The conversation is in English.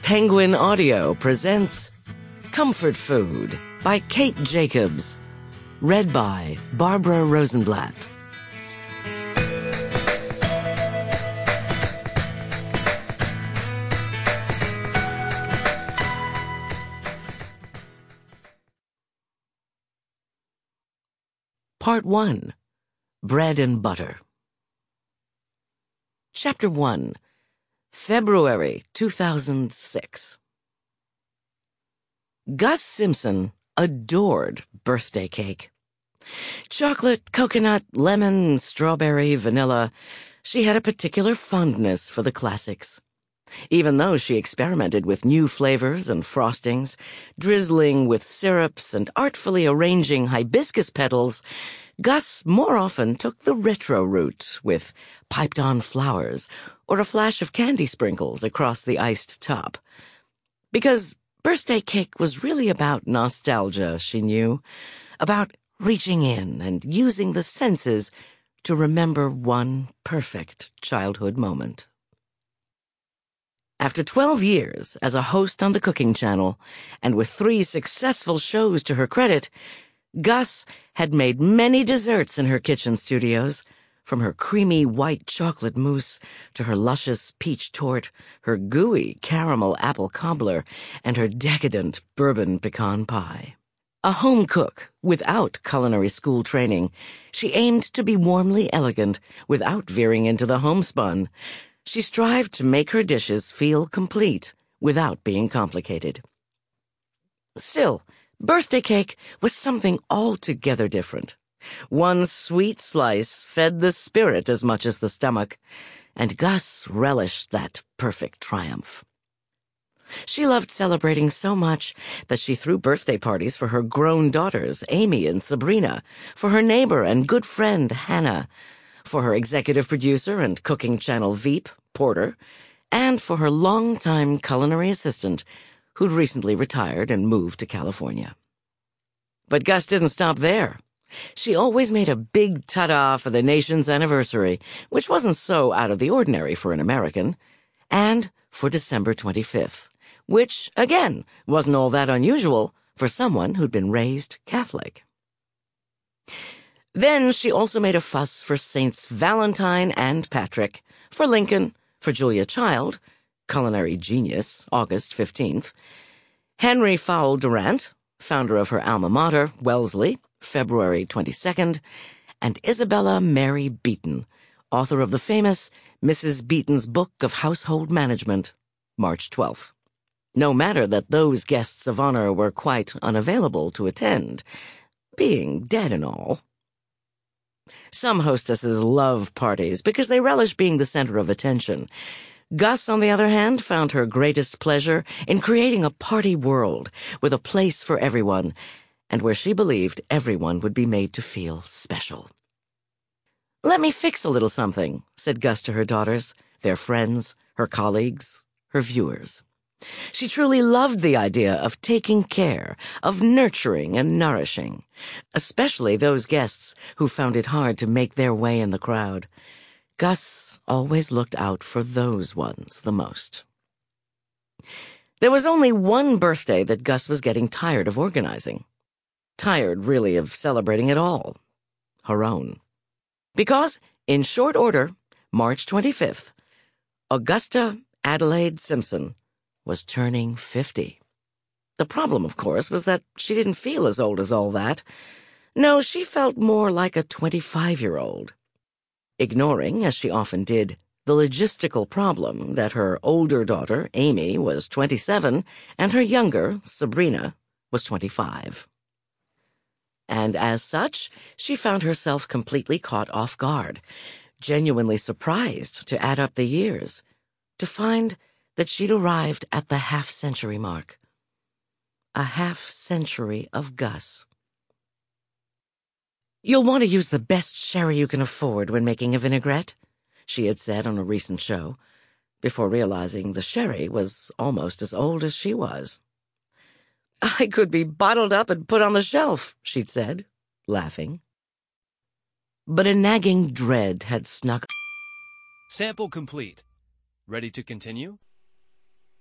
Penguin Audio presents Comfort Food by Kate Jacobs. Read by Barbara Rosenblatt. Part 1. Bread and Butter. Chapter 1. February 2006. Gus Simpson adored birthday cake. Chocolate, coconut, lemon, strawberry, vanilla. She had a particular fondness for the classics. Even though she experimented with new flavors and frostings, drizzling with syrups and artfully arranging hibiscus petals, Gus more often took the retro route with piped-on flowers or a flash of candy sprinkles across the iced top. Because birthday cake was really about nostalgia, she knew, about reaching in and using the senses to remember one perfect childhood moment. After 12 years as a host on the Cooking Channel, and with 3 successful shows to her credit, Gus had made many desserts in her kitchen studios, from her creamy white chocolate mousse to her luscious peach torte, her gooey caramel apple cobbler, and her decadent bourbon pecan pie. A home cook without culinary school training, she aimed to be warmly elegant without veering into the homespun. She strived to make her dishes feel complete without being complicated. Still, birthday cake was something altogether different. One sweet slice fed the spirit as much as the stomach, and Gus relished that perfect triumph. She loved celebrating so much that she threw birthday parties for her grown daughters, Amy and Sabrina, for her neighbor and good friend, Hannah, for her executive producer and Cooking Channel Veep, Porter, and for her longtime culinary assistant, who'd recently retired and moved to California. But Gus didn't stop there. She always made a big ta-da for the nation's anniversary, which wasn't so out of the ordinary for an American, and for December 25th, which, again, wasn't all that unusual for someone who'd been raised Catholic. Then she also made a fuss for Saints Valentine and Patrick, for Lincoln, for Julia Child, culinary genius, August 15th, Henry Fowle Durant, founder of her alma mater, Wellesley, February 22nd, and Isabella Mary Beeton, author of the famous Mrs. Beeton's Book of Household Management, March 12th. No matter that those guests of honor were quite unavailable to attend, being dead and all. Some hostesses love parties because they relish being the center of attention. Gus, on the other hand, found her greatest pleasure in creating a party world with a place for everyone, and where she believed everyone would be made to feel special. "Let me fix a little something," said Gus to her daughters, their friends, her colleagues, her viewers. She truly loved the idea of taking care, of nurturing and nourishing, especially those guests who found it hard to make their way in the crowd. Gus always looked out for those ones the most. There was only one birthday that Gus was getting tired of organizing. Tired, really, of celebrating at all. Her own. Because, in short order, March 25th, Augusta Adelaide Simpson was turning 50. The problem, of course, was that she didn't feel as old as all that. No, she felt more like a 25-year-old. Ignoring, as she often did, the logistical problem that her older daughter, Amy, was 27, and her younger, Sabrina, was 25. And as such, she found herself completely caught off guard, genuinely surprised to add up the years, to find that she'd arrived at the half-century mark. A half-century of Gus. "You'll want to use the best sherry you can afford when making a vinaigrette," she had said on a recent show, before realizing the sherry was almost as old as she was. "I could be bottled up and put on the shelf," she'd said, laughing. But a nagging dread had snuck. Sample complete. Ready to continue?